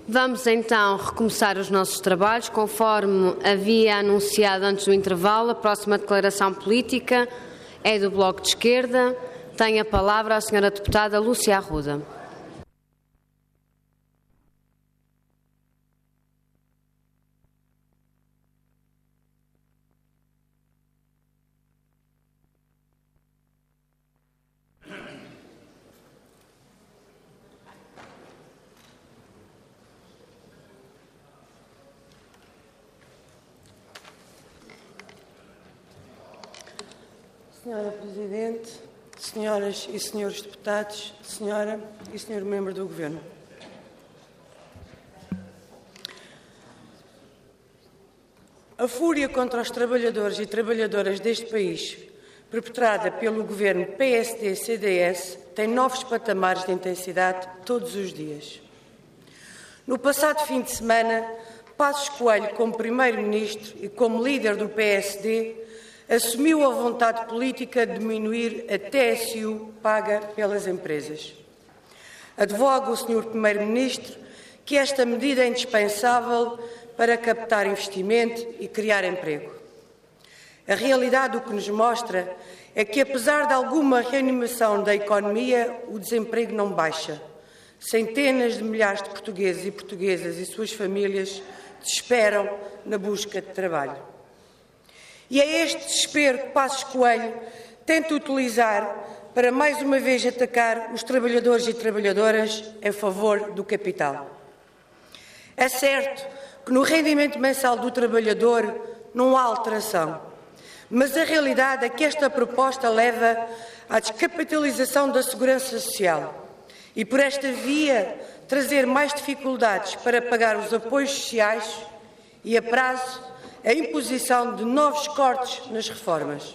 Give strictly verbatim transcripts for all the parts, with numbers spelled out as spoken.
Vamos então recomeçar os nossos trabalhos. Conforme havia anunciado antes do intervalo, a próxima declaração política é do Bloco de Esquerda. Tem a palavra a senhora deputada Lúcia Arruda. Senhora Presidente, senhoras e senhores deputados, senhora e senhor membro do Governo. A fúria contra os trabalhadores e trabalhadoras deste país, perpetrada pelo Governo P S D C D S, tem novos patamares de intensidade todos os dias. No passado fim de semana, Passos Coelho, como Primeiro-Ministro e como líder do P S D, assumiu a vontade política de diminuir a T S U paga pelas empresas. Advoga o senhor Primeiro-Ministro que esta medida é indispensável para captar investimento e criar emprego. A realidade o que nos mostra é que, apesar de alguma reanimação da economia, o desemprego não baixa. Centenas de milhares de portugueses e portuguesas e suas famílias desesperam na busca de trabalho. E é este desespero que Passos Coelho tenta utilizar para, mais uma vez, atacar os trabalhadores e trabalhadoras em favor do capital. É certo que no rendimento mensal do trabalhador não há alteração, mas a realidade é que esta proposta leva à descapitalização da Segurança Social e, por esta via, trazer mais dificuldades para pagar os apoios sociais e, a prazo, a imposição de novos cortes nas reformas.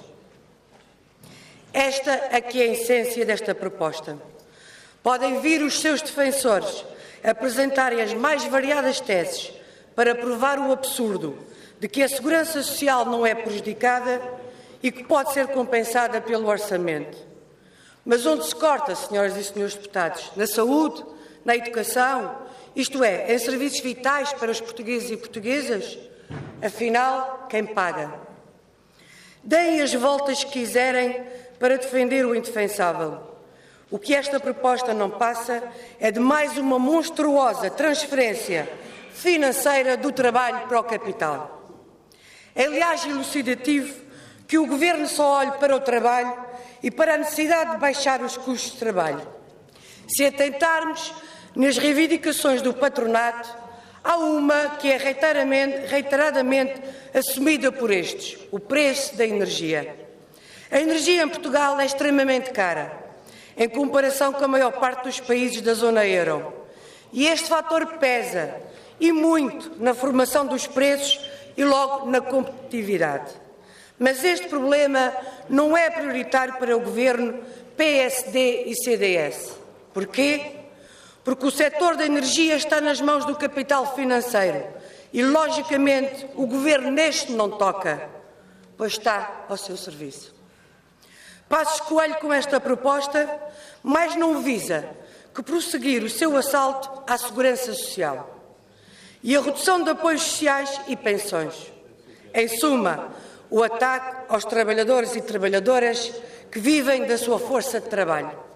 Esta aqui é a essência desta proposta. Podem vir os seus defensores apresentarem as mais variadas teses para provar o absurdo de que a Segurança Social não é prejudicada e que pode ser compensada pelo orçamento. Mas onde se corta, senhoras e senhores deputados? Na saúde? Na educação? Isto é, em serviços vitais para os portugueses e portuguesas? Afinal, quem paga? Deem as voltas que quiserem para defender o indefensável. O que esta proposta não passa é de mais uma monstruosa transferência financeira do trabalho para o capital. É, aliás, elucidativo que o Governo só olhe para o trabalho e para a necessidade de baixar os custos de trabalho. Se atentarmos nas reivindicações do patronato, há uma que é reiteradamente, reiteradamente assumida por estes, o preço da energia. A energia em Portugal é extremamente cara, em comparação com a maior parte dos países da zona euro. E este fator pesa, e muito, na formação dos preços e logo na competitividade. Mas este problema não é prioritário para o Governo P S D e C D S. Porquê? Porque o setor da energia está nas mãos do capital financeiro e, logicamente, o Governo neste não toca, pois está ao seu serviço. Passos Coelho, com esta proposta, mais não visa que prosseguir o seu assalto à Segurança Social e a redução de apoios sociais e pensões. Em suma, o ataque aos trabalhadores e trabalhadoras que vivem da sua força de trabalho.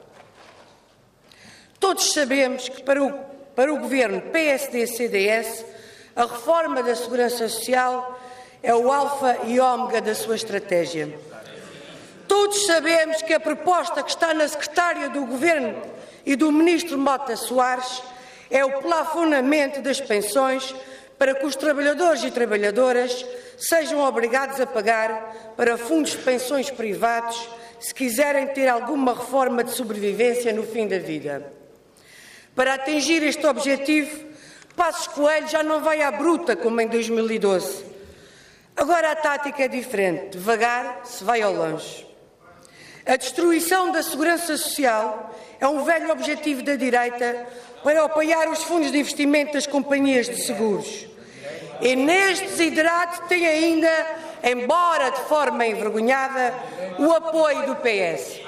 Todos sabemos que para o, para o Governo P S D C D S a reforma da Segurança Social é o alfa e ômega da sua estratégia. Todos sabemos que a proposta que está na Secretária do Governo e do Ministro Mota Soares é o plafonamento das pensões para que os trabalhadores e trabalhadoras sejam obrigados a pagar para fundos de pensões privados se quiserem ter alguma reforma de sobrevivência no fim da vida. Para atingir este objetivo, Passos Coelho já não vai à bruta como em dois mil e doze. Agora a tática é diferente, devagar se vai ao longe. A destruição da Segurança Social é um velho objetivo da direita para apoiar os fundos de investimento das companhias de seguros. E neste desidrato tem ainda, embora de forma envergonhada, o apoio do P S.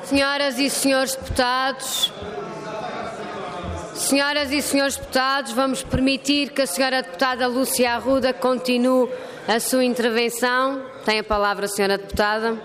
Senhoras e senhores deputados, senhoras e senhores deputados, vamos permitir que a senhora deputada Lúcia Arruda continue a sua intervenção. Tem a palavra a senhora deputada.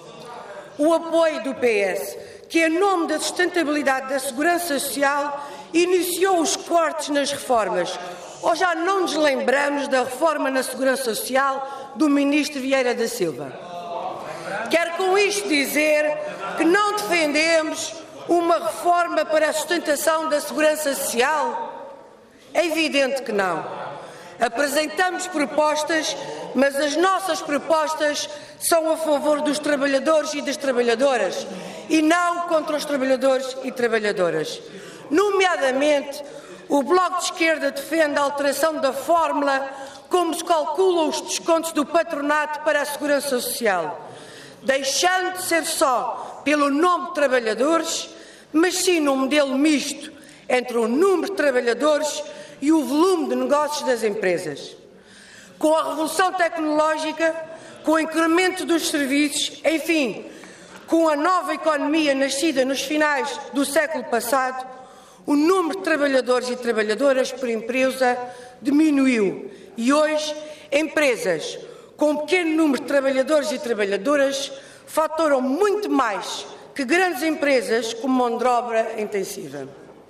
O apoio do P S, que em nome da sustentabilidade da segurança social iniciou os cortes nas reformas, ou já não nos lembramos da reforma na segurança social do ministro Vieira da Silva. Quero com isto dizer que não defendemos uma reforma para a sustentação da segurança social? É evidente que não. Apresentamos propostas, mas as nossas propostas são a favor dos trabalhadores e das trabalhadoras e não contra os trabalhadores e trabalhadoras. Nomeadamente, o Bloco de Esquerda defende a alteração da fórmula como se calculam os descontos do patronato para a segurança social, deixando de ser só pelo número de trabalhadores, mas sim num modelo misto entre o número de trabalhadores e o volume de negócios das empresas. Com a revolução tecnológica, com o incremento dos serviços, enfim, com a nova economia nascida nos finais do século passado, o número de trabalhadores e trabalhadoras por empresa diminuiu e hoje empresas com um pequeno número de trabalhadores e trabalhadoras faturam muito mais que grandes empresas com mão de obra intensiva.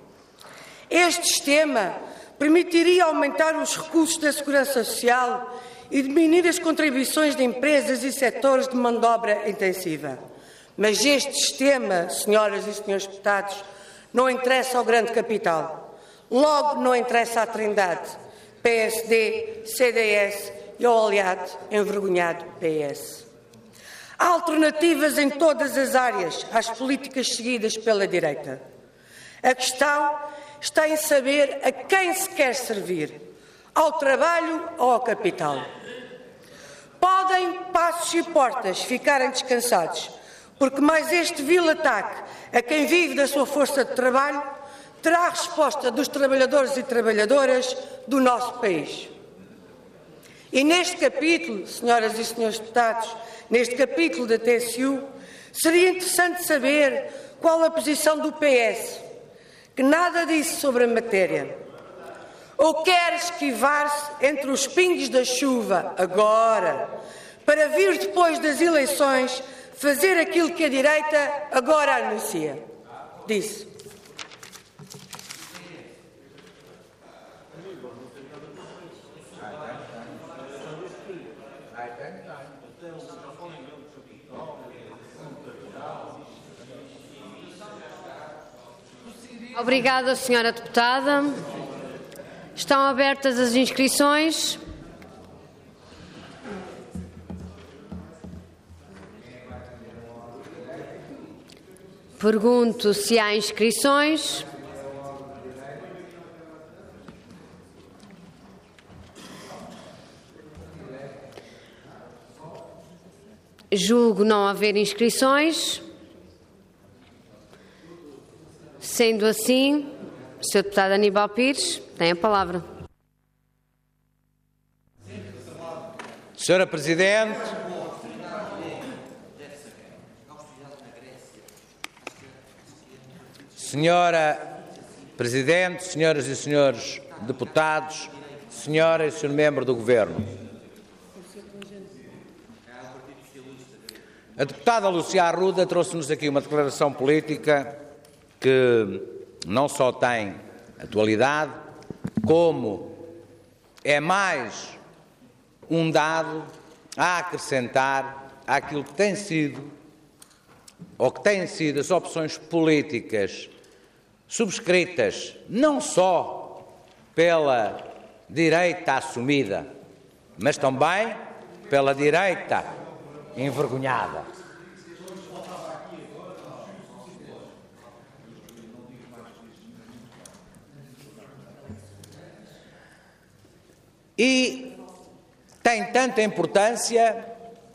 Este sistema permitiria aumentar os recursos da segurança social e diminuir as contribuições de empresas e setores de mão de obra intensiva. Mas este sistema, senhoras e senhores deputados, não interessa ao grande capital. Logo, não interessa à Trindade, P S D, C D S e ao aliado envergonhado P S. Há alternativas em todas as áreas às políticas seguidas pela direita. A questão está em saber a quem se quer servir, ao trabalho ou ao capital. Podem Passos e Portas ficarem descansados, porque mais este vil ataque a quem vive da sua força de trabalho terá a resposta dos trabalhadores e trabalhadoras do nosso país. E neste capítulo, senhoras e senhores deputados, neste capítulo da T S U, seria interessante saber qual a posição do P S, que nada disse sobre a matéria. Ou quer esquivar-se entre os pingos da chuva agora, para vir depois das eleições fazer aquilo que a direita agora anuncia. Disse. Obrigada, senhora deputada. Estão abertas as inscrições. Pergunto se há inscrições. Julgo não haver inscrições. Sendo assim, o senhor deputado Aníbal Pires tem a palavra. Senhora Presidente, Senhora Presidente, senhoras e senhores deputados, senhora e senhor membro do Governo. A deputada Lúcia Arruda trouxe-nos aqui uma declaração política que não só tem atualidade, como é mais um dado a acrescentar àquilo que tem sido, ou que têm sido as opções políticas subscritas não só pela direita assumida, mas também pela direita envergonhada. E tem tanta importância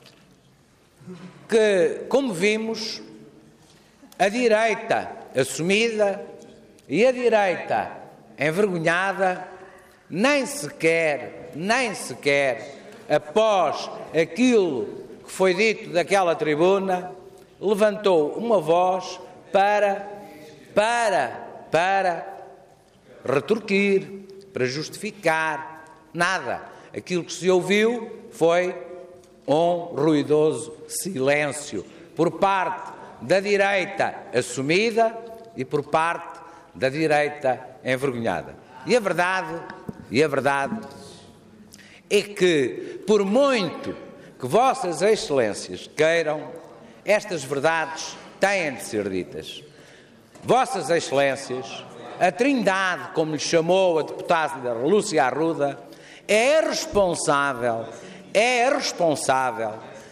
que, como vimos, a direita assumida e a direita envergonhada nem sequer, nem sequer, após aquilo que foi dito daquela tribuna, levantou uma voz para, para, para retorquir, para justificar. Nada. Aquilo que se ouviu foi um ruidoso silêncio por parte da direita assumida e por parte da direita envergonhada. E a verdade, e a verdade é que, por muito que vossas excelências queiram, estas verdades têm de ser ditas. Vossas excelências, a Trindade, como lhe chamou a deputada Lúcia Arruda, é responsável, é responsável,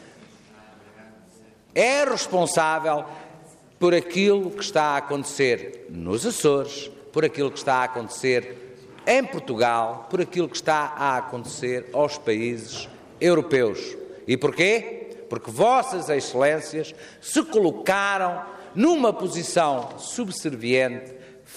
é responsável por aquilo que está a acontecer nos Açores, por aquilo que está a acontecer em Portugal, por aquilo que está a acontecer aos países europeus. E porquê? Porque vossas excelências se colocaram numa posição subserviente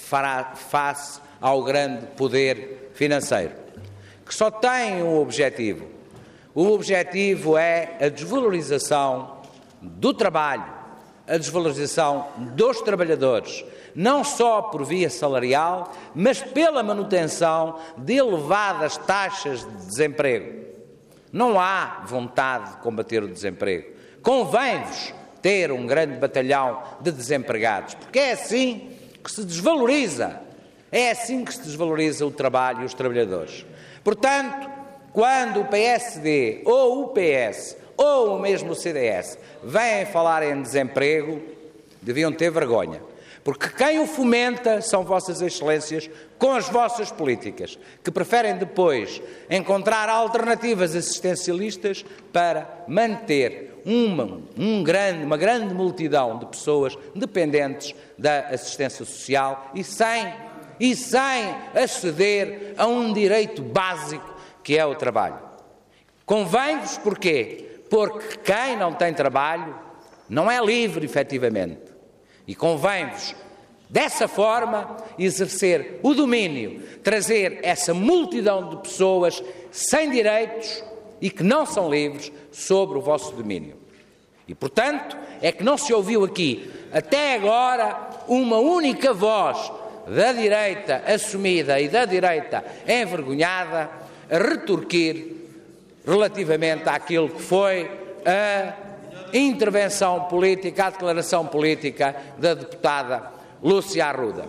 face ao grande poder financeiro, que só tem um objetivo. O objetivo é a desvalorização do trabalho, a desvalorização dos trabalhadores, não só por via salarial, mas pela manutenção de elevadas taxas de desemprego. Não há vontade de combater o desemprego. Convém-vos ter um grande batalhão de desempregados, porque é assim que se desvaloriza, é assim que se desvaloriza o trabalho e os trabalhadores. Portanto, quando o P S D ou o P S ou o mesmo o C D S vêm falar em desemprego, deviam ter vergonha. Porque quem o fomenta são vossas excelências com as vossas políticas, que preferem depois encontrar alternativas assistencialistas para manter uma, um grande, uma grande multidão de pessoas dependentes da assistência social e sem, e sem aceder a um direito básico que é o trabalho. Convém-vos porquê? Porque quem não tem trabalho não é livre, efetivamente. E convém-vos, dessa forma, exercer o domínio, trazer essa multidão de pessoas sem direitos e que não são livres sobre o vosso domínio. E, portanto, é que não se ouviu aqui, até agora, uma única voz da direita assumida e da direita envergonhada a retorquir relativamente àquilo que foi a intervenção política, a declaração política da deputada Lúcia Arruda.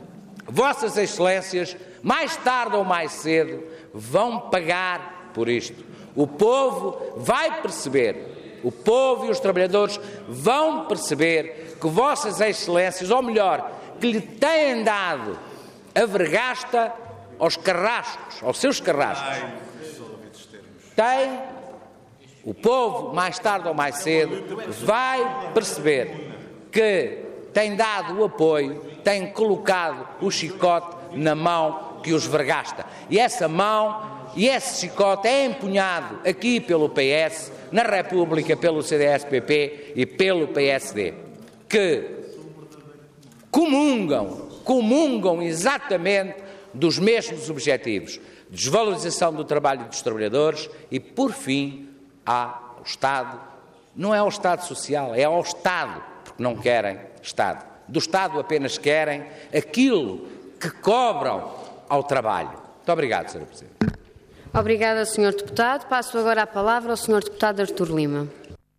Vossas excelências, mais tarde ou mais cedo, vão pagar por isto. O povo vai perceber, o povo e os trabalhadores vão perceber que vossas excelências, ou melhor, que lhe têm dado a vergasta aos carrascos, aos seus carrascos, tem... O povo, mais tarde ou mais cedo, vai perceber que tem dado o apoio, tem colocado o chicote na mão que os vergasta. E essa mão, e esse chicote é empunhado aqui pelo P S, na República pelo C D S P P e pelo P S D, que comungam, comungam exatamente dos mesmos objetivos: desvalorização do trabalho dos trabalhadores e, por fim, ao Estado. Não é ao Estado Social, é ao Estado, porque não querem Estado. Do Estado apenas querem aquilo que cobram ao trabalho. Muito obrigado, senhora Presidente. Obrigada, senhor Deputado. Passo agora a palavra ao senhor Deputado Artur Lima.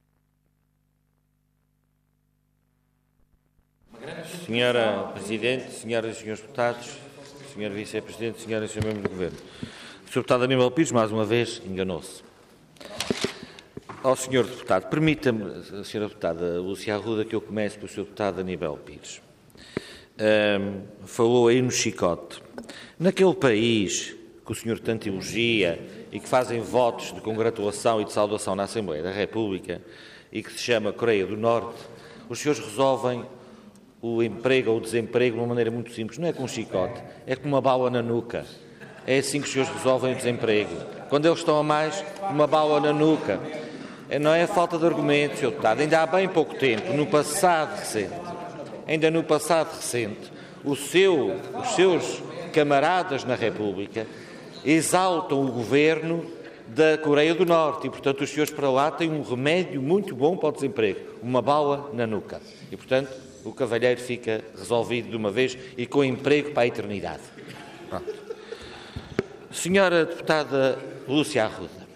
Senhora Presidente, senhoras e senhores deputados, senhor Vice-Presidente, senhoras e senhores membros do Governo. O senhor Deputado Aníbal Pires, mais uma vez, enganou-se. Ao senhor Deputado, permita-me, senhora Deputada Lúcia Arruda, que eu comece pelo senhor Deputado Aníbal Pires. Um, falou aí no chicote. Naquele país que o senhor tanto elogia e que fazem votos de congratulação e de saudação na Assembleia da República e que se chama Coreia do Norte, os senhores resolvem o emprego ou o desemprego de uma maneira muito simples. Não é com um chicote, é com uma bala na nuca. É assim que os senhores resolvem o desemprego. Quando eles estão a mais, uma bala na nuca. Não é falta de argumentos, senhor Deputado. Ainda há bem pouco tempo, no passado recente, ainda no passado recente, o seu, os seus camaradas na República exaltam o Governo da Coreia do Norte e, portanto, os senhores para lá têm um remédio muito bom para o desemprego, uma bala na nuca. E, portanto, o cavalheiro fica resolvido de uma vez e com emprego para a eternidade. Pronto. Senhora deputada Lúcia Arruda,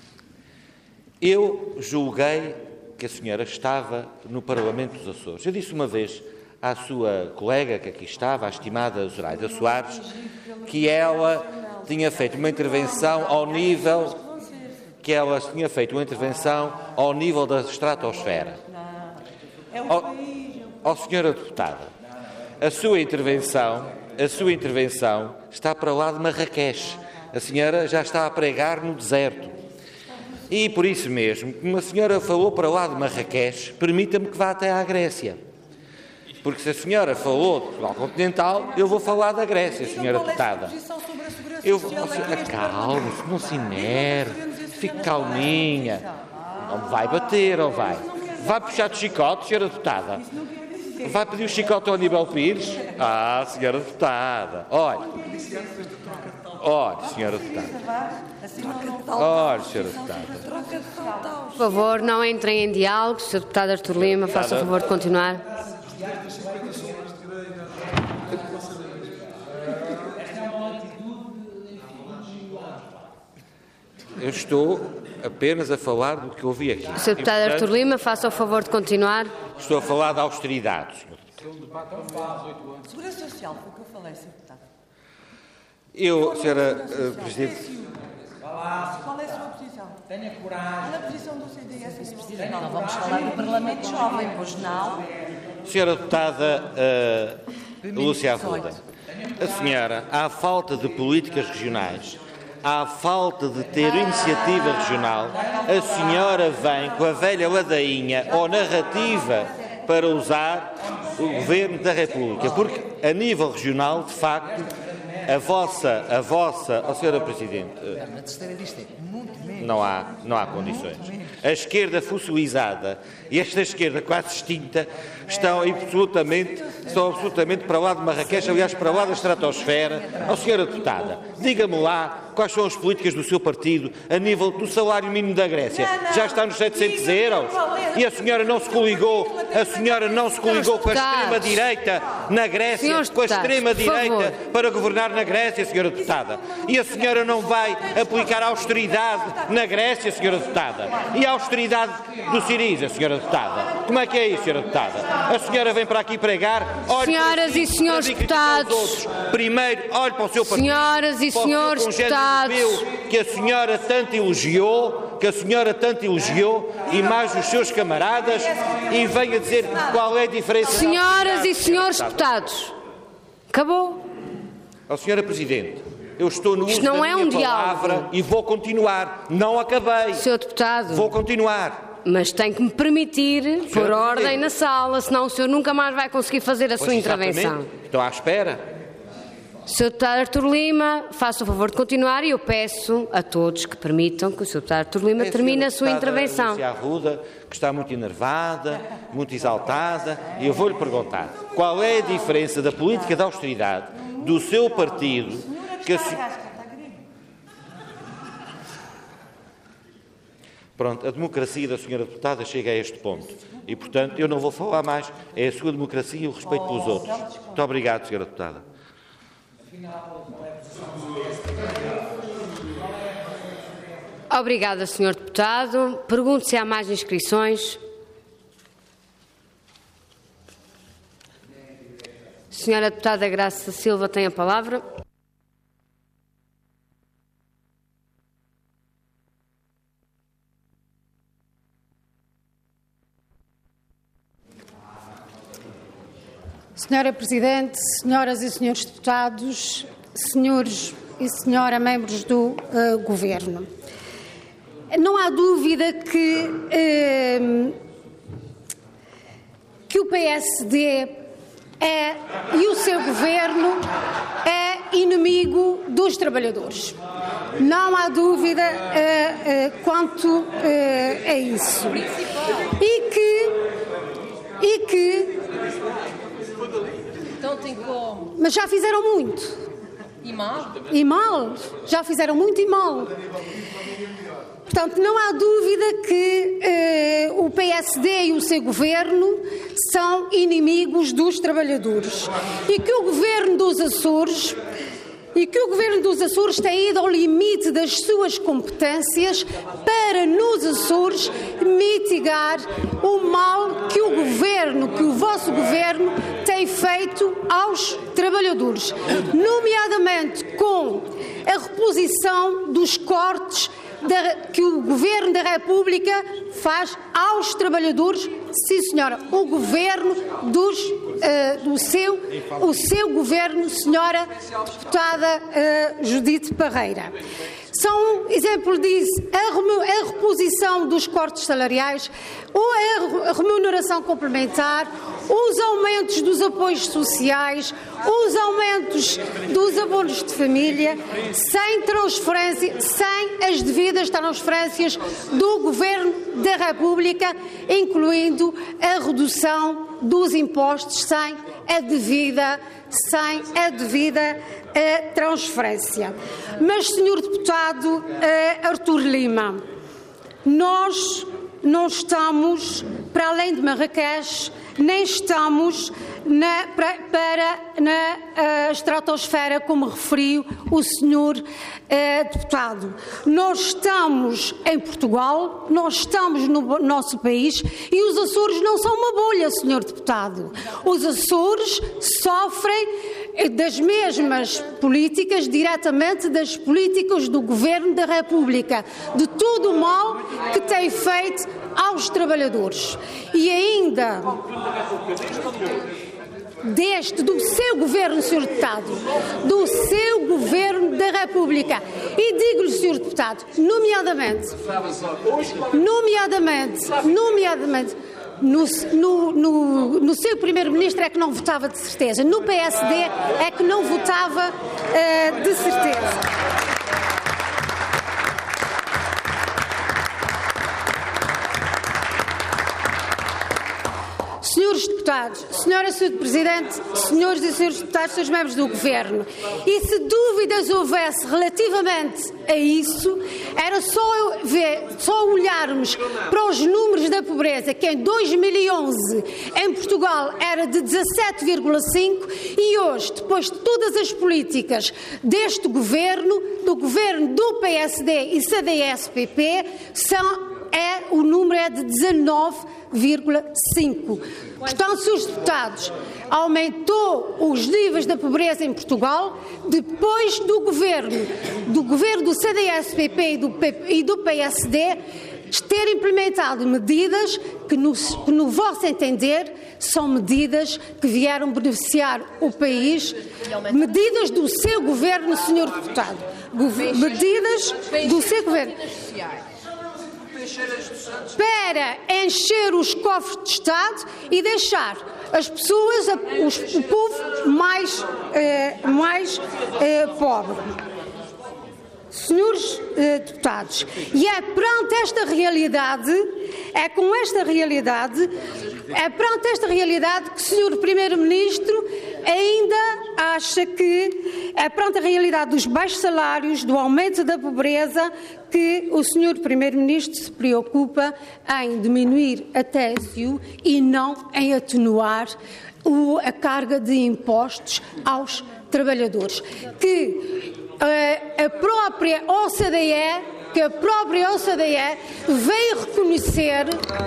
eu julguei que a senhora estava no Parlamento dos Açores. Eu disse uma vez à sua colega que aqui estava, a estimada Zoraida Soares, que ela tinha feito uma intervenção ao nível que ela tinha feito uma intervenção ao nível da estratosfera. Ó, ó senhora deputada, a sua intervenção, a sua intervenção está para lá de Marrakech. A senhora já está a pregar no deserto. E por isso mesmo, como a senhora falou para lá de Marrakech, permita-me que vá até à Grécia. Porque se a senhora falou de Portugal continental, eu vou falar da Grécia, senhora deputada. Eu vou... Acalme-se, não se enerve, fique calminha. Não vai bater, ou vai? Vai puxar de chicote, senhora deputada? Vai pedir o chicote ao Aníbal Pires? Ah, senhora deputada, olha. Olha, senhora deputada. Olha, senhora deputada. Por favor, não entrem em diálogo. senhor Deputado Artur Lima, faça o favor de continuar. Eu estou apenas a falar do que ouvi aqui. senhor Deputado portanto, Artur Lima, faça o favor de continuar. Estou a falar de austeridade, senhor Segurança Social, foi o que eu falei, senhor Deputado. Eu, senhora uh, Presidente... Qual é a sua posição? Tenha coragem. Qual é a posição do C D S? Presidente, não vamos falar do Parlamento Jovem, pois não? Senhora deputada uh, Lúcia Arruda, a senhora, à falta de políticas regionais, à falta de ter iniciativa regional, a senhora vem com a velha ladainha ou narrativa para usar o Governo da República, porque a nível regional, de facto, a vossa, a vossa, oh, senhora Presidente, não há, não há condições. A esquerda fossilizada e esta esquerda quase extinta estão absolutamente, estão absolutamente para lá de Marrakech, aliás, para lá da estratosfera. Ó, senhora deputada, diga-me lá quais são as políticas do seu partido a nível do salário mínimo da Grécia. Já está nos setecentos euros? E a senhora não se coligou, a senhora não se coligou com a extrema-direita na Grécia, com a extrema-direita para governar na Grécia, senhora deputada. E a senhora não vai aplicar austeridade na Grécia, senhora deputada. E a austeridade do Siriza, senhora deputada. Como é que é isso, senhora deputada? A senhora vem para aqui pregar... Senhoras si, e senhores deputados... Primeiro, olhe para o seu partido... Senhoras e senhores deputados... que a senhora tanto elogiou, que a senhora tanto elogiou, e mais os seus camaradas, e venha dizer qual é a diferença... Senhoras e senhores deputados, acabou. Ó, senhora Presidente, eu estou no Isto uso não da é minha um palavra diálogo. E vou continuar. Não acabei. senhor Deputado... Vou continuar. Mas tem que me permitir senhora pôr ordem Presidente. na sala, senão o senhor nunca mais vai conseguir fazer a Pois sua intervenção. Estou à espera. senhor Deputado Artur Lima, faça o favor de continuar e eu peço a todos que permitam que o senhor Deputado Artur Lima É a termine a sua senhora deputada intervenção. Lúcia Arruda, que está muito enervada, muito exaltada, e eu vou-lhe perguntar qual é a diferença da política de austeridade do seu partido que a se... Pronto, a democracia da senhora deputada chega a este ponto e, portanto, eu não vou falar mais. É a sua democracia e o respeito pelos outros. Muito obrigado, senhora deputada. Obrigada, senhor Deputado. Pergunto se há mais inscrições. Senhora Deputada Graça Silva tem a palavra. Senhora Presidente, senhoras e senhores deputados, senhores e senhora membros do uh, Governo, não há dúvida que, uh, que o P S D é, e o seu Governo é inimigo dos trabalhadores. Não há dúvida uh, uh, quanto uh, a isso. E que... E que Então tem como. Mas já fizeram muito. E mal? E mal. Já fizeram muito e mal. Portanto, não há dúvida que eh, o P S D e o seu governo são inimigos dos trabalhadores e que o governo dos Açores e que o governo dos Açores tem ido ao limite das suas competências para nos Açores mitigar o mal que o governo, que o vosso governo tem feito aos trabalhadores, nomeadamente com a reposição dos cortes Da, que o Governo da República faz aos trabalhadores. Sim, senhora, o Governo dos, uh, do seu, o seu Governo, senhora deputada uh, Judite Parreira. São um exemplo disso a, a reposição dos cortes salariais, ou a remuneração complementar, os aumentos dos apoios sociais, os aumentos dos abonos de família, sem transferência, sem as devidas transferências do Governo da República, incluindo a redução dos impostos sem a devida, sem a devida a transferência. Mas, senhor deputado Artur Lima, nós não estamos, para além de Marrakech, nem estamos na, para, para na uh, estratosfera, como referiu o senhor uh, deputado. Nós estamos em Portugal, nós estamos no nosso país e os Açores não são uma bolha, senhor deputado. Os Açores sofrem das mesmas políticas, diretamente das políticas do Governo da República, de todo o mal que tem feito aos trabalhadores. E ainda deste, do seu Governo, senhor Deputado, do seu Governo da República. E digo-lhe, senhor Deputado, nomeadamente, nomeadamente, nomeadamente, No, no, no, no seu primeiro-ministro é que não votava de certeza. No P S D é que não votava uh, de certeza. Senhores deputados, senhora senhor Presidente, senhores e senhores deputados, senhores membros do Governo, e se dúvidas houvesse relativamente a isso, era só, ver, só olharmos para os números da pobreza, que em dois mil e onze em Portugal era de dezassete vírgula cinco e hoje, depois de todas as políticas deste Governo, do Governo do P S D e C D S P P, são É, o número é de dezanove vírgula cinco. Portanto, senhores deputados, aumentou os níveis da pobreza em Portugal depois do governo, do governo do C D S P P e do, e do P S D ter implementado medidas que no, que, no vosso entender, são medidas que vieram beneficiar o país, medidas do seu governo, senhor deputado, medidas do seu governo. Para encher os cofres de Estado e deixar as pessoas, os, o povo mais, eh, mais eh, pobre. Senhores eh, deputados, e é perante esta realidade, é com esta realidade, é perante esta realidade que o senhor Primeiro-Ministro ainda acha que, é perante a realidade dos baixos salários, do aumento da pobreza, que o senhor Primeiro-Ministro se preocupa em diminuir a T S U e não em atenuar o, a carga de impostos aos trabalhadores. Que uh, a própria O C D E, que a própria O C D E veio reconhecer,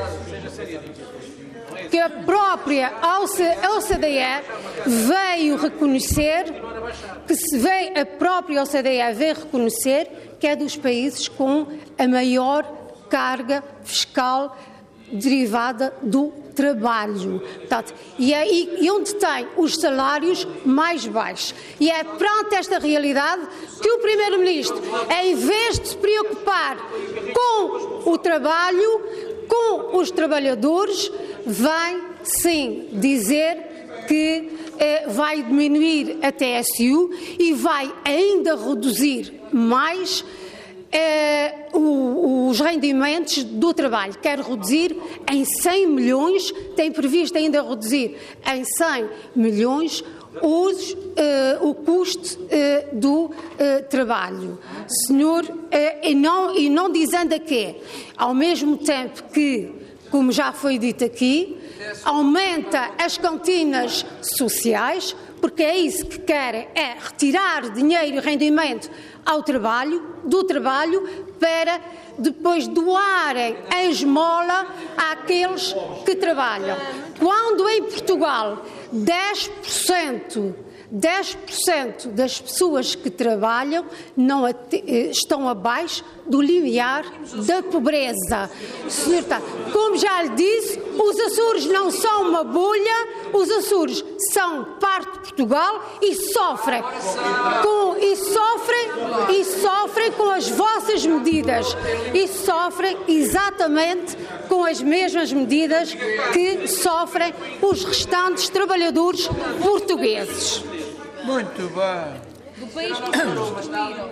que a própria O C D E veio reconhecer, que se veio, a própria O C D E veio reconhecer que é dos países com a maior carga fiscal derivada do trabalho. Portanto, e, é, e onde tem os salários mais baixos. E é perante esta realidade que o Primeiro-Ministro, em vez de se preocupar com o trabalho, com os trabalhadores, vai sim dizer que eh, vai diminuir a T S U e vai ainda reduzir mais eh, o, os rendimentos do trabalho. Quer reduzir em cem milhões, tem previsto ainda reduzir em cem milhões os, uh, o custo uh, do uh, trabalho. Senhor, uh, e, não, e não dizendo aqui, ao mesmo tempo que, como já foi dito aqui, aumenta as cantinas sociais, porque é isso que querem, é retirar dinheiro e rendimento ao trabalho, do trabalho, para depois doarem a esmola àqueles que trabalham. Quando em Portugal dez por cento, dez por cento das pessoas que trabalham não estão abaixo do limiar da pobreza. Senhor, como já lhe disse, os Açores não são uma bolha, os Açores são parte de Portugal e sofrem com, e sofrem, e sofrem com as vossas medidas e sofrem exatamente com as mesmas medidas que sofrem os restantes trabalhadores portugueses. Muito bem. Do país que os senhores destruíram.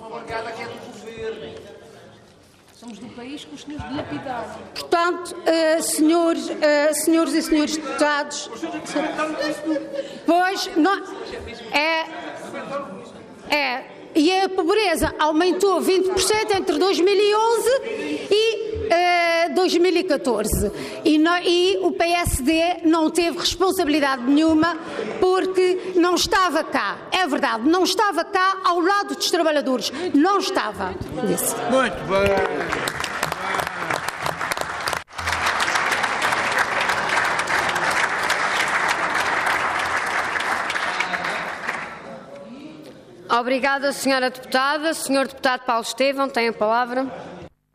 Somos do país que os senhores dilapidaram. Portanto, uh, senhores, uh, senhores e senhores deputados, pois, não, é, é, e a pobreza aumentou vinte por cento entre dois mil e onze e Uh, dois mil e catorze e, no, e o P S D não teve responsabilidade nenhuma porque não estava cá, é verdade, não estava cá ao lado dos trabalhadores, não estava. Disse. Muito bem. Obrigada, senhora deputada. senhor deputado Paulo Estevão, tem a palavra.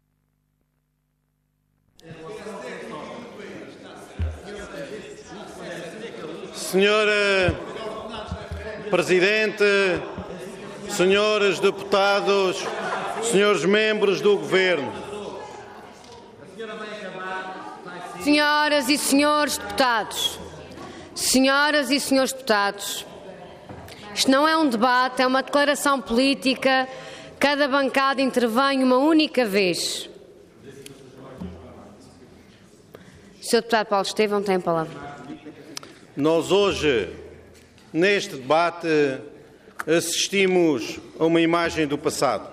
Senhora Presidente, senhores deputados, senhores membros do Governo. Senhoras e senhores deputados, senhoras e senhores deputados, isto não é um debate, é uma declaração política. Cada bancada intervém uma única vez. senhor deputado Paulo Estevão tem a palavra. Nós hoje, neste debate, assistimos a uma imagem do passado.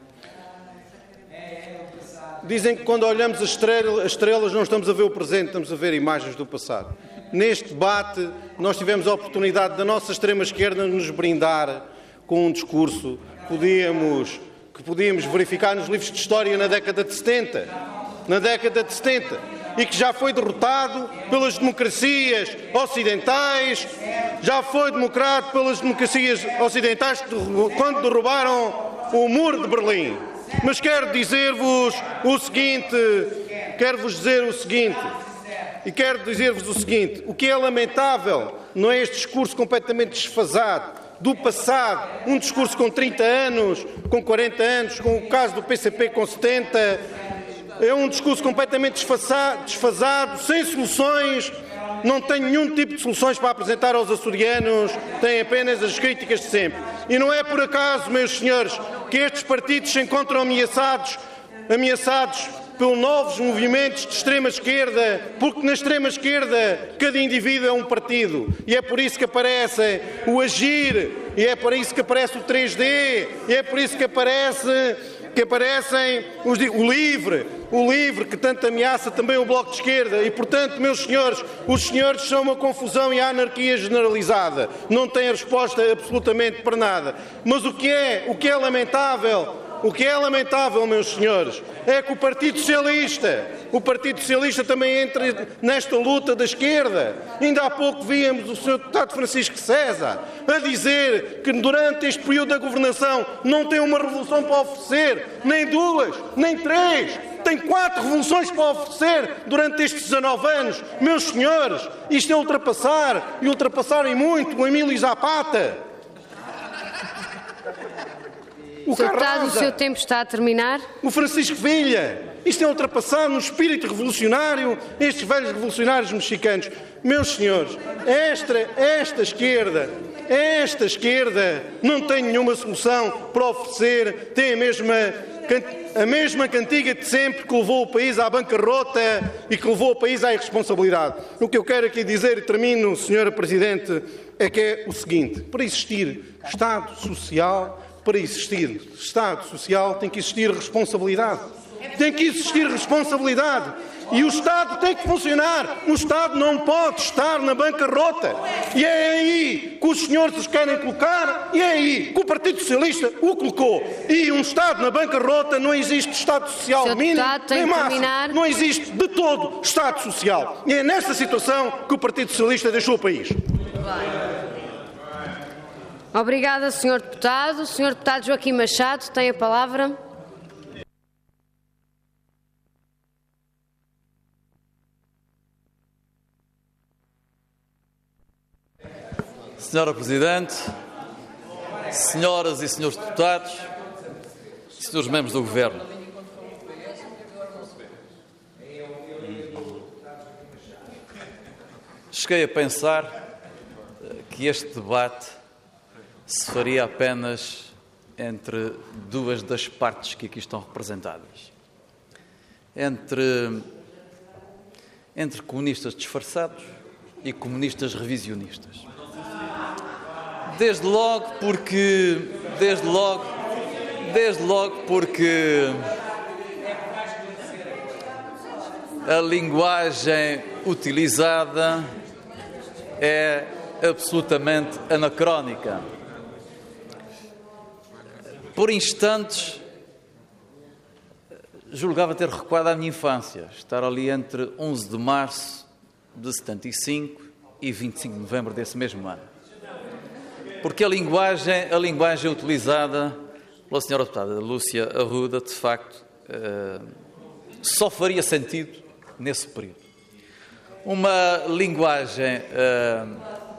Dizem que quando olhamos as estrelas, as estrelas não estamos a ver o presente, estamos a ver imagens do passado. Neste debate, nós tivemos a oportunidade da nossa extrema-esquerda nos brindar com um discurso que podíamos, que podíamos verificar nos livros de história na década de setenta. Na década de setenta. E que já foi derrotado pelas democracias ocidentais, já foi democrado pelas democracias ocidentais quando derrubaram o muro de Berlim. Mas quero dizer-vos o seguinte, quero-vos dizer o seguinte, e quero dizer-vos o seguinte, o que é lamentável não é este discurso completamente desfasado do passado, um discurso com trinta anos, com quarenta anos, com o caso do P C P com setenta, é um discurso completamente desfasado, sem soluções, não tem nenhum tipo de soluções para apresentar aos açorianos, tem apenas as críticas de sempre. E não é por acaso, meus senhores, que estes partidos se encontram ameaçados, ameaçados pelos novos movimentos de extrema-esquerda, porque na extrema-esquerda cada indivíduo é um partido. E é por isso que aparece o Agir, e é por isso que aparece o três D, e é por isso que aparece... que aparecem os, o LIVRE, o LIVRE que tanto ameaça também o Bloco de Esquerda e, portanto, meus senhores, os senhores são uma confusão e a anarquia generalizada. Não têm resposta absolutamente para nada. Mas o que é, o que é lamentável, o que é lamentável, meus senhores, é que o Partido Socialista, o Partido Socialista também entra nesta luta da esquerda. Ainda há pouco víamos o senhor deputado Francisco César a dizer que durante este período da governação não tem uma revolução para oferecer, nem duas, nem três, tem quatro revoluções para oferecer durante estes dezanove anos. Meus senhores, isto é ultrapassar, e ultrapassarem muito o Emílio Zapata. O senhor deputado, o seu tempo está a terminar. O Francisco Villa. Isto é ultrapassar no espírito revolucionário estes velhos revolucionários mexicanos. Meus senhores, esta, esta esquerda, esta esquerda não tem nenhuma solução para oferecer, tem a mesma, a mesma cantiga de sempre que levou o país à bancarrota e que levou o país à irresponsabilidade. O que eu quero aqui dizer, e termino, senhora Presidente, é que é o seguinte: para existir Estado Social, para existir Estado Social tem que existir responsabilidade. Tem que existir responsabilidade. E o Estado tem que funcionar. O Estado não pode estar na bancarrota. E é aí que os senhores os querem colocar, e é aí que o Partido Socialista o colocou. E um Estado na bancarrota não existe Estado Social mínimo, nem máximo. Não existe de todo Estado Social. E é nesta situação que o Partido Socialista deixou o país. Obrigada, senhor Deputado. O senhor Deputado Joaquim Machado tem a palavra. Senhora Presidente, senhoras e senhores deputados, senhores membros do Governo, cheguei a pensar que este debate se faria apenas entre duas das partes que aqui estão representadas. Entre, entre comunistas disfarçados e comunistas revisionistas. Desde logo porque, desde logo, desde logo porque a linguagem utilizada é absolutamente anacrónica. Por instantes, julgava ter recuado à minha infância, estar ali entre onze de março de setenta e cinco e vinte e cinco de novembro desse mesmo ano. Porque a linguagem, a linguagem utilizada pela senhora deputada Lúcia Arruda, de facto, uh, só faria sentido nesse período. Uma linguagem uh,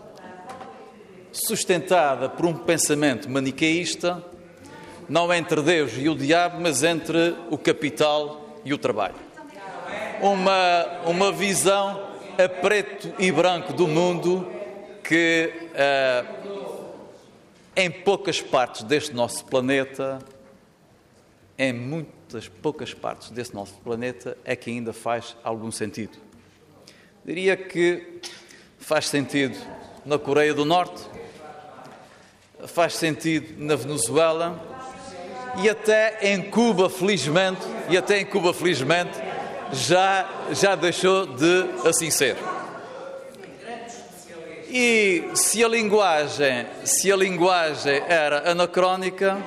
sustentada por um pensamento maniqueísta, não entre Deus e o diabo, mas entre o capital e o trabalho. Uma, uma visão a preto e branco do mundo que... Uh, Em poucas partes deste nosso planeta, em muitas poucas partes deste nosso planeta, é que ainda faz algum sentido. Diria que faz sentido na Coreia do Norte, faz sentido na Venezuela e até em Cuba, felizmente, e até em Cuba, felizmente, já, já deixou de assim ser. E se a linguagem, se a linguagem era anacrónica,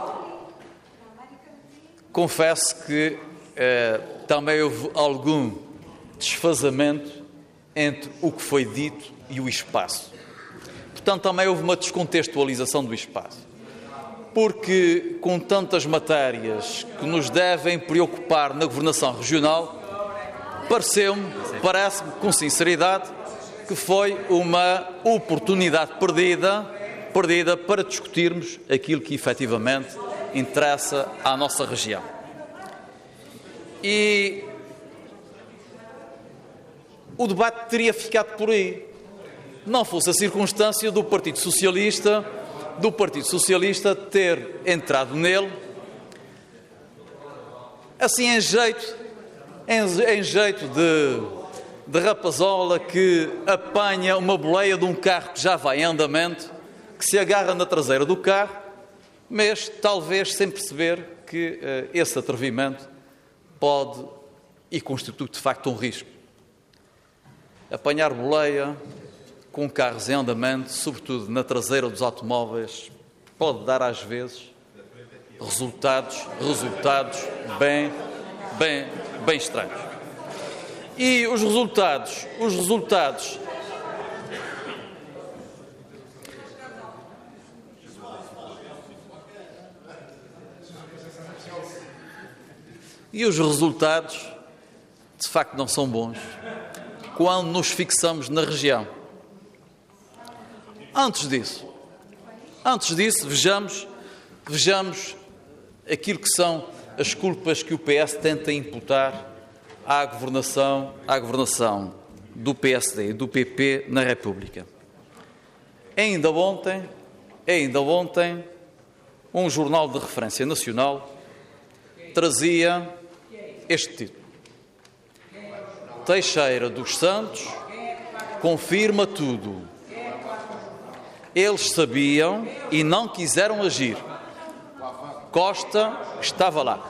confesso que eh, também houve algum desfazamento entre o que foi dito e o espaço. Portanto, também houve uma descontextualização do espaço. Porque, com tantas matérias que nos devem preocupar na governação regional, pareceu-me, parece-me, com sinceridade, que foi uma oportunidade perdida, perdida para discutirmos aquilo que efetivamente interessa à nossa região. E o debate teria ficado por aí, não fosse a circunstância do Partido Socialista, do Partido Socialista ter entrado nele, assim em jeito, em, em jeito de... de rapazola que apanha uma boleia de um carro que já vai em andamento, que se agarra na traseira do carro, mas talvez sem perceber que uh, esse atrevimento pode e constitui de facto um risco. Apanhar boleia com carros em andamento, sobretudo na traseira dos automóveis, pode dar às vezes resultados, resultados bem, bem, bem estranhos. E os resultados, os resultados e os resultados de facto não são bons quando nos fixamos na região. Antes disso, antes disso, vejamos, vejamos aquilo que são as culpas que o P S tenta imputar à governação, à governação do P S D e do P P na República. Ainda ontem, ainda ontem, um jornal de referência nacional trazia este título: Teixeira dos Santos confirma tudo. Eles sabiam e não quiseram agir. Costa estava lá.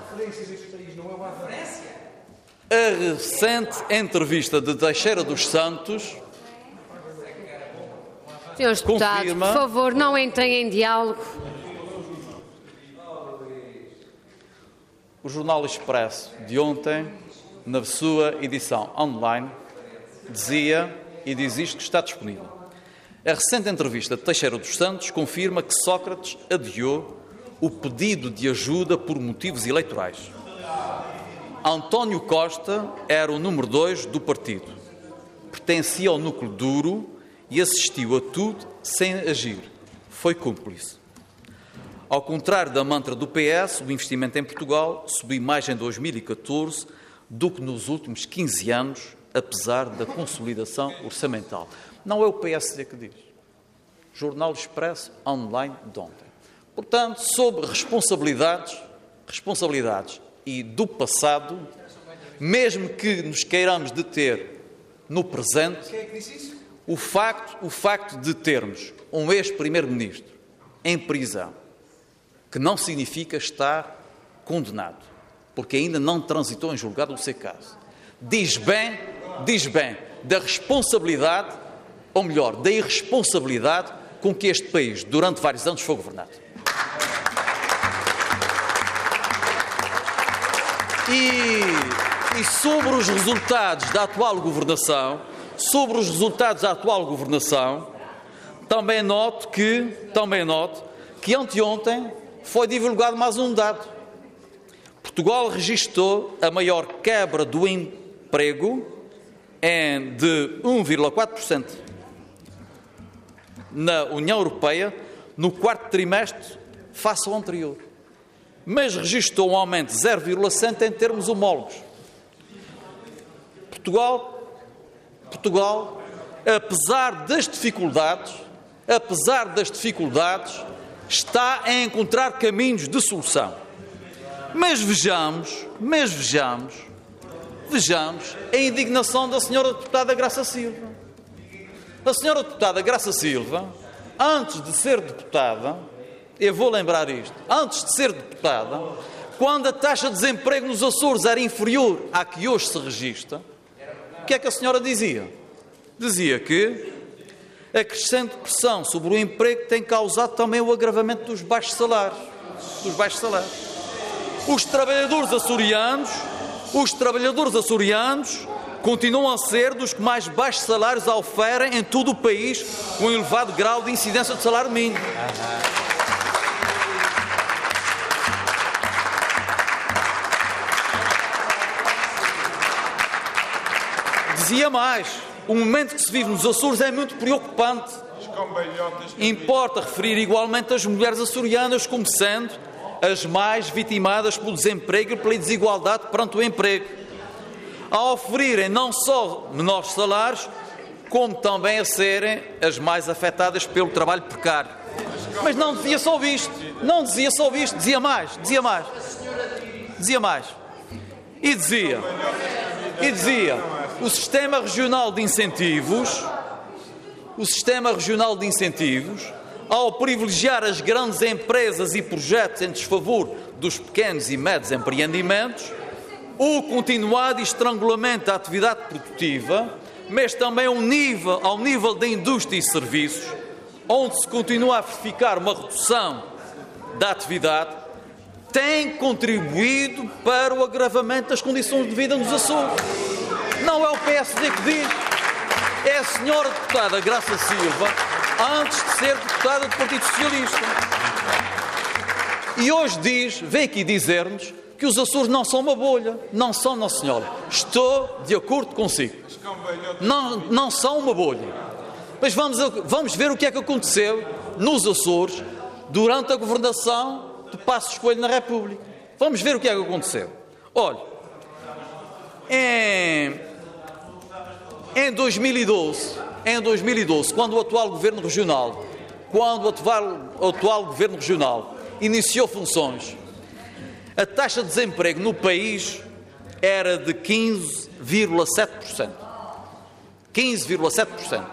A recente entrevista de Teixeira dos Santos Senhores deputados, confirma... por favor, não entrem em diálogo. O Jornal Expresso de ontem, na sua edição online, dizia, e diz isto que está disponível: a recente entrevista de Teixeira dos Santos confirma que Sócrates adiou o pedido de ajuda por motivos eleitorais. António Costa era o número dois do partido. Pertencia ao núcleo duro e assistiu a tudo sem agir. Foi cúmplice. Ao contrário da mantra do P S, o investimento em Portugal subiu mais em dois mil e catorze do que nos últimos quinze anos, apesar da consolidação orçamental. Não é o P S D que diz. Jornal Expresso online de ontem. Portanto, sobre responsabilidades, responsabilidades e do passado, mesmo que nos queiramos deter no presente, o facto, o facto de termos um ex-primeiro-ministro em prisão, que não significa estar condenado, porque ainda não transitou em julgado o seu caso, diz bem, diz bem da responsabilidade, ou melhor, da irresponsabilidade com que este país, durante vários anos, foi governado. E, e sobre os resultados da atual governação, sobre os resultados da atual governação, também noto que, também noto que anteontem foi divulgado mais um dado. Portugal registrou a maior quebra do emprego em, de um vírgula quatro por cento na União Europeia no quarto trimestre face ao anterior, mas registrou um aumento de zero vírgula sete em termos homólogos. Portugal, Portugal, apesar das dificuldades, apesar das dificuldades, está a encontrar caminhos de solução. Mas vejamos, mas vejamos, vejamos a indignação da senhora deputada Graça Silva. A senhora deputada Graça Silva, antes de ser deputada, eu vou lembrar isto, antes de ser deputada, quando a taxa de desemprego nos Açores era inferior à que hoje se registra, o que é que a senhora dizia? Dizia que a crescente pressão sobre o emprego tem causado também o agravamento dos baixos salários. Dos baixos salários. Os trabalhadores açorianos, os trabalhadores açorianos continuam a ser dos que mais baixos salários oferem em todo o país, com um elevado grau de incidência do salário mínimo. Dizia mais, o momento que se vive nos Açores é muito preocupante. Importa referir igualmente as mulheres açorianas como sendo as mais vitimadas pelo desemprego e pela desigualdade perante o emprego, a oferirem não só menores salários, como também a serem as mais afetadas pelo trabalho precário. Mas não dizia só isto, não dizia só isto, dizia mais, dizia mais, dizia mais. E dizia, e dizia, o sistema regional de incentivos, o sistema regional de incentivos, ao privilegiar as grandes empresas e projetos em desfavor dos pequenos e médios empreendimentos, o continuado estrangulamento da atividade produtiva, mas também ao nível, ao nível da indústria e serviços, onde se continua a verificar uma redução da atividade, tem contribuído para o agravamento das condições de vida nos Açores. Não é o P S D que diz, é a senhora deputada Graça Silva, antes de ser deputada do Partido Socialista. E hoje diz, vem aqui dizer-nos que os Açores não são uma bolha. Não são, não senhora. Estou de acordo consigo. Não, não são uma bolha. Mas vamos, vamos ver o que é que aconteceu nos Açores durante a governação de Passos Coelho na República. Vamos ver o que é que aconteceu. Olha, em, em dois mil e doze, em dois mil e doze, quando o atual governo regional, quando o atual, o atual governo regional iniciou funções, a taxa de desemprego no país era de quinze vírgula sete por cento. quinze vírgula sete por cento.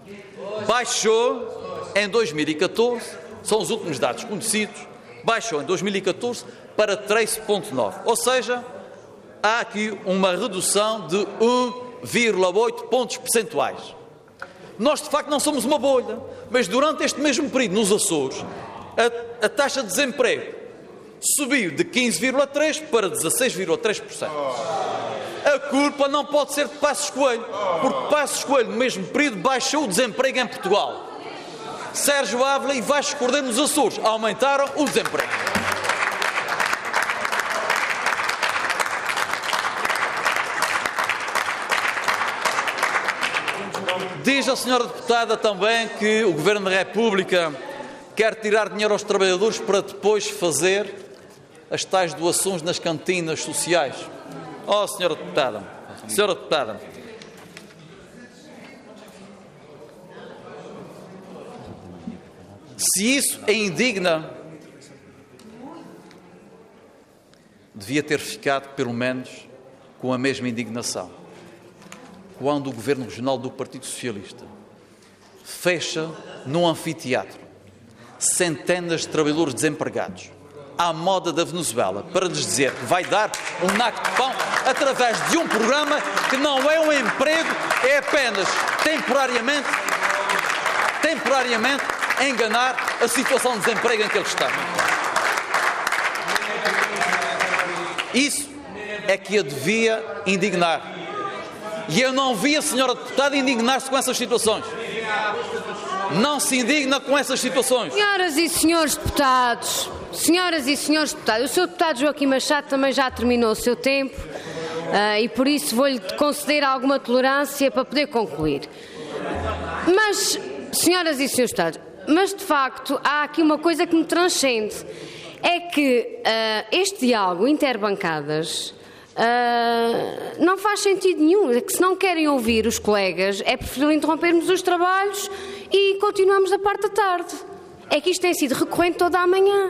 Baixou em dois mil e catorze, são os últimos dados conhecidos, baixou em dois mil e catorze para treze vírgula nove. Ou seja, há aqui uma redução de um vírgula oito pontos percentuais. Nós, de facto, não somos uma bolha, mas durante este mesmo período, nos Açores, a, a taxa de desemprego subiu de quinze vírgula três por cento para dezasseis vírgula três por cento. A culpa não pode ser de Passos Coelho, porque Passos Coelho, no mesmo período, baixou o desemprego em Portugal. Sérgio Ávila e Vasco Cordeiro nos Açores aumentaram o desemprego. Diz a senhora deputada também que o Governo da República quer tirar dinheiro aos trabalhadores para depois fazer as tais doações nas cantinas sociais. Oh, senhora deputada, senhora deputada, se isso é indigna, devia ter ficado, pelo menos, com a mesma indignação quando o Governo Regional do Partido Socialista fecha num anfiteatro centenas de trabalhadores desempregados à moda da Venezuela para lhes dizer que vai dar um naco de pão através de um programa que não é um emprego, é apenas temporariamente, temporariamente enganar a situação de desemprego em que ele está. Isso é que a devia indignar. E eu não vi a senhora deputada indignar-se com essas situações. Não se indigna com essas situações. Senhoras e senhores deputados, senhoras e senhores deputados, o senhor deputado Joaquim Machado também já terminou o seu tempo uh, e por isso vou-lhe conceder alguma tolerância para poder concluir. Mas, senhoras e senhores deputados, mas de facto há aqui uma coisa que me transcende. É que uh, este diálogo interbancadas Uh, não faz sentido nenhum, é que se não querem ouvir os colegas é preferível interrompermos os trabalhos e continuamos a parte da tarde. É que isto tem sido recorrente toda a manhã.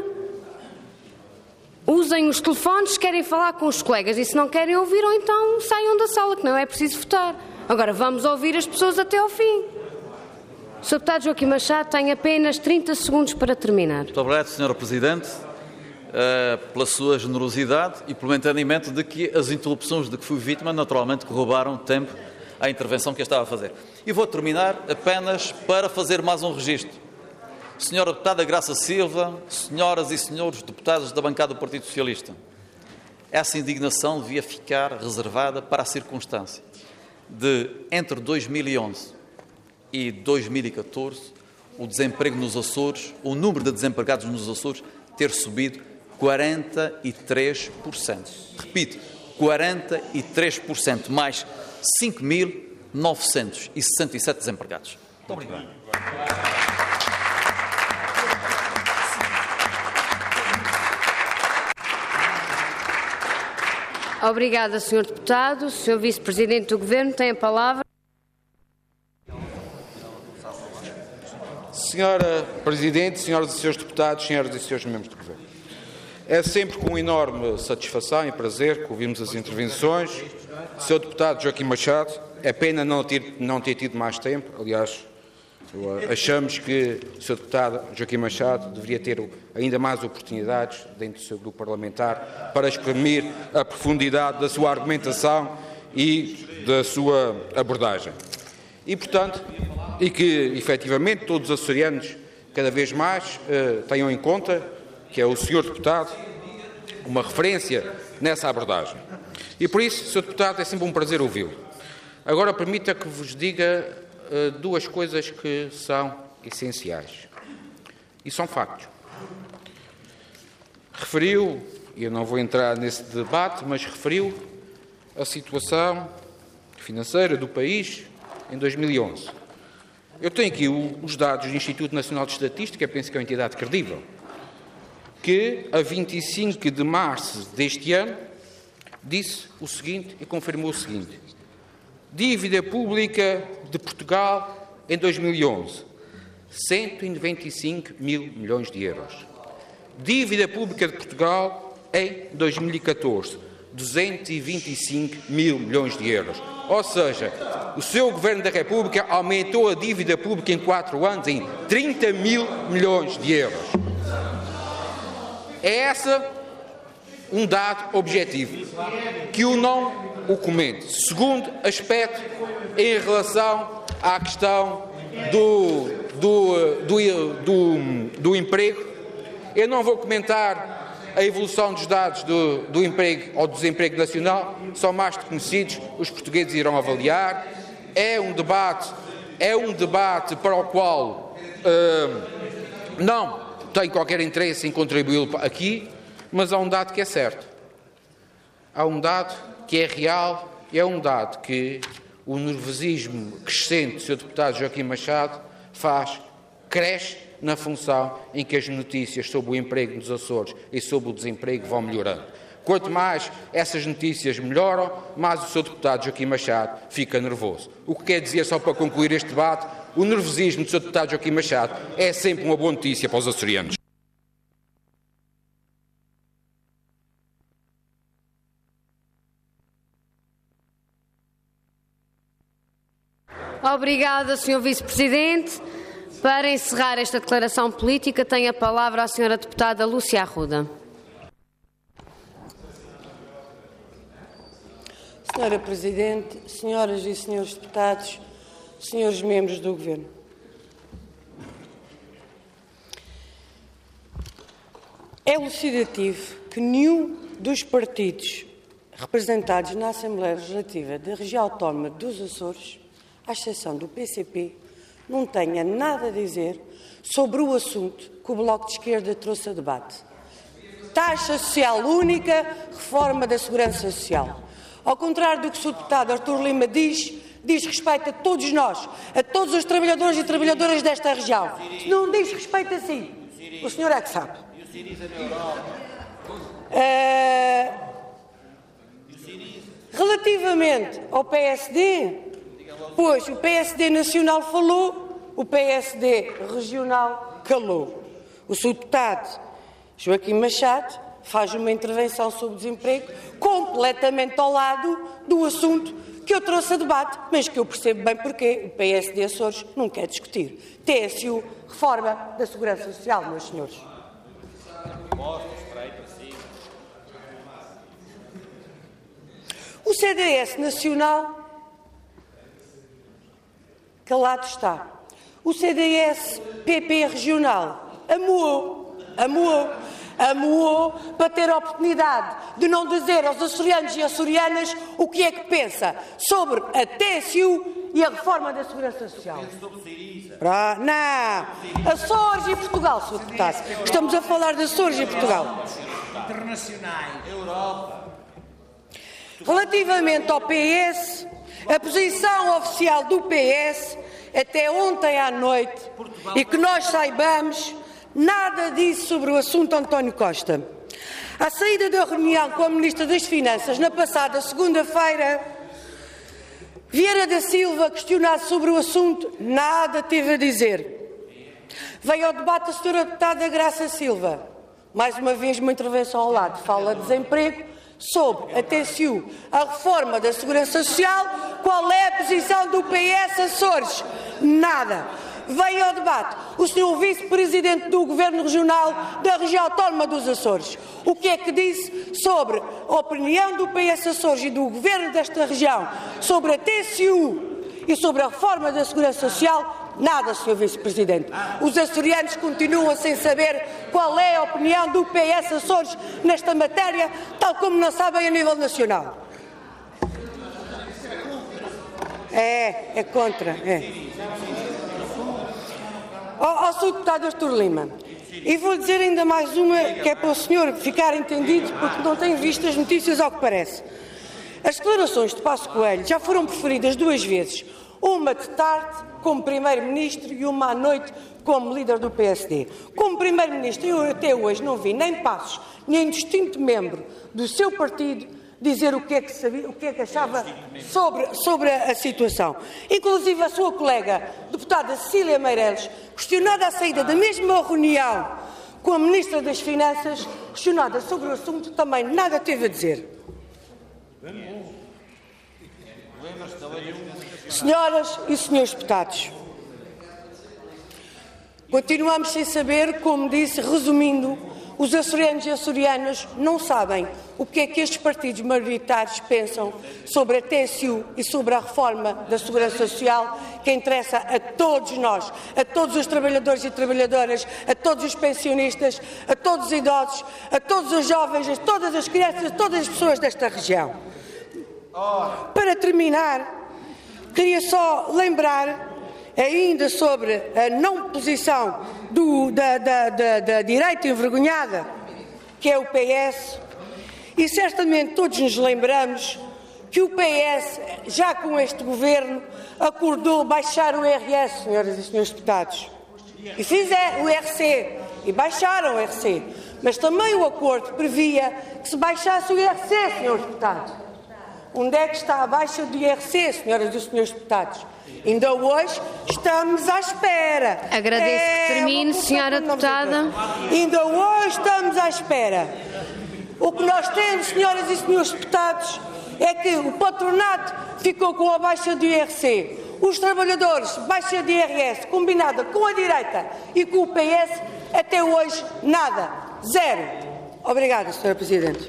Usem os telefones se querem falar com os colegas e se não querem ouvir, ou então saiam da sala, que não é preciso votar. Agora vamos ouvir as pessoas até ao fim. O senhor deputado Joaquim Machado tem apenas trinta segundos para terminar. Muito obrigado, senhora Presidente. Uh, pela sua generosidade e pelo entendimento de que as interrupções de que fui vítima naturalmente corroboraram tempo à intervenção que eu estava a fazer. E vou terminar apenas para fazer mais um registro. Senhora Deputada Graça Silva, senhoras e senhores deputados da bancada do Partido Socialista, essa indignação devia ficar reservada para a circunstância de, entre dois mil e onze e dois mil e catorze, o desemprego nos Açores, o número de desempregados nos Açores ter subido quarenta e três por cento. Repito, quarenta e três por cento, mais cinco mil novecentos e sessenta e sete desempregados. Muito obrigado. Obrigada, senhor deputado. O senhor vice-presidente do Governo tem a palavra. Senhora Presidente, senhoras e senhores deputados, senhoras e senhores membros do Governo, é sempre com enorme satisfação e prazer que ouvimos as intervenções do senhor deputado Joaquim Machado. É pena não ter, não ter tido mais tempo. Aliás, achamos que o senhor deputado Joaquim Machado deveria ter ainda mais oportunidades dentro do seu grupo parlamentar para exprimir a profundidade da sua argumentação e da sua abordagem. E, portanto, e que, efetivamente, todos os açorianos cada vez mais eh, tenham em conta que é o senhor deputado uma referência nessa abordagem. E por isso, senhor deputado, é sempre um prazer ouvi-lo. Agora permita que vos diga uh, duas coisas que são essenciais. E são factos. Referiu, e eu não vou entrar nesse debate, mas referiu a situação financeira do país em dois mil e onze. Eu tenho aqui o, os dados do Instituto Nacional de Estatística, penso que é uma entidade credível, que a vinte e cinco de março deste ano disse o seguinte e confirmou o seguinte: dívida pública de Portugal em dois mil e onze, cento e noventa e cinco mil milhões de euros. Dívida pública de Portugal em dois mil e catorze, duzentos e vinte e cinco mil milhões de euros. Ou seja, o seu Governo da República aumentou a dívida pública em quatro anos em trinta mil milhões de euros. É essa um dado objetivo, que o não o comente. Segundo aspecto, em relação à questão do, do, do, do, do emprego, eu não vou comentar a evolução dos dados do, do emprego ou do desemprego nacional, são mais conhecidos, os portugueses irão avaliar. É um debate, é um debate para o qual uh, não tenho qualquer interesse em contribuir aqui, mas há um dado que é certo. Há um dado que é real e é um dado que o nervosismo crescente do senhor deputado Joaquim Machado faz, cresce na função em que as notícias sobre o emprego nos Açores e sobre o desemprego vão melhorando. Quanto mais essas notícias melhoram, mais o senhor deputado Joaquim Machado fica nervoso. O que quer dizer, só para concluir este debate, o nervosismo do senhor deputado Joaquim Machado é sempre uma boa notícia para os açorianos. Obrigada, senhor Vice-Presidente. Para encerrar esta declaração política, tem a palavra a senhora deputada Lúcia Arruda. Senhora Presidente, senhoras e senhores deputados, senhores membros do Governo. É elucidativo que nenhum dos partidos representados na Assembleia Legislativa da Região Autónoma dos Açores, à exceção do P C P, não tenha nada a dizer sobre o assunto que o Bloco de Esquerda trouxe a debate. Taxa social única, reforma da segurança social. Ao contrário do que o senhor deputado Artur Lima diz, diz respeito a todos nós, a todos os trabalhadores e trabalhadoras desta região. Se não diz respeito assim, o senhor é que sabe. Uh, relativamente ao P S D, pois o P S D nacional falou, o P S D regional calou. O senhor deputado Joaquim Machado faz uma intervenção sobre o desemprego completamente ao lado do assunto que eu trouxe a debate, mas que eu percebo bem porque o P S D Açores não quer discutir. T S U, reforma da Segurança Social, meus senhores. O C D S nacional calado está. O C D S P P regional amuou, amuou, amuou para ter a oportunidade de não dizer aos açorianos e açorianas o que é que pensa sobre a T S U e a reforma da Segurança Social. Pra, não, Açores e Portugal, senhor deputado. Estamos a falar de Açores e Portugal. Internacionais, Europa. Relativamente ao P S, a posição oficial do P S, até ontem à noite, e que nós saibamos, nada disse sobre o assunto António Costa. À saída da reunião com a Ministra das Finanças, na passada segunda-feira, Vieira da Silva, questionado sobre o assunto, nada teve a dizer. Veio ao debate a senhora deputada Graça Silva, mais uma vez uma intervenção ao lado, fala de desemprego, sobre a T S U, a reforma da Segurança Social. Qual é a posição do P S Açores? Nada. Veio ao debate o senhor Vice-Presidente do Governo Regional da Região Autónoma dos Açores. O que é que disse sobre a opinião do P S Açores e do Governo desta região sobre a T S U e sobre a reforma da Segurança Social? Nada, senhor Vice-Presidente. Os açorianos continuam sem saber qual é a opinião do P S Açores nesta matéria, tal como não sabem a nível nacional. É, é contra, é. Ao, ao senhor deputado Artur Lima, e vou dizer ainda mais uma, que é para o senhor ficar entendido, porque não tem visto as notícias ao que parece. As declarações de Passos Coelho já foram preferidas duas vezes, uma de tarde como Primeiro-Ministro e uma à noite como líder do P S D. Como Primeiro-Ministro, eu até hoje não vi nem Passos, nem distinto membro do seu partido dizer o que é que, sabia, o que, é que achava sobre, sobre a, a situação. Inclusive a sua colega, deputada Cecília Meireles, questionada à saída da mesma reunião com a Ministra das Finanças, questionada sobre o assunto, também nada teve a dizer. Senhoras e senhores deputados, continuamos sem saber, como disse, resumindo, os açorianos e açorianas não sabem o que é que estes partidos maioritários pensam sobre a T S U e sobre a reforma da Segurança Social, que interessa a todos nós, a todos os trabalhadores e trabalhadoras, a todos os pensionistas, a todos os idosos, a todos os jovens, a todas as crianças, a todas as pessoas desta região. Para terminar, queria só lembrar, ainda sobre a não posição do, da, da, da, da direita envergonhada, que é o P S, e certamente todos nos lembramos que o P S, já com este governo, acordou baixar o I R S, senhoras e senhores deputados. E fizeram o I R C, e baixaram o I R C. Mas também o acordo previa que se baixasse o I R C, senhores deputados. Onde é que está a baixa do I R C, senhoras e senhores deputados? Ainda hoje estamos à espera. Agradeço é que termine, senhora deputada. Ainda hoje estamos à espera. O que nós temos, senhoras e senhores deputados, é que o patronato ficou com a baixa do I R C. Os trabalhadores, baixa de I R S, combinada com a direita e com o P S, até hoje, nada. Zero. Obrigada, senhora Presidente.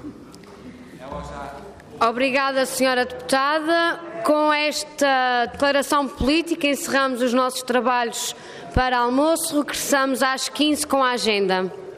Obrigada, senhora deputada. Com esta declaração política encerramos os nossos trabalhos para almoço. Regressamos às quinze com a agenda.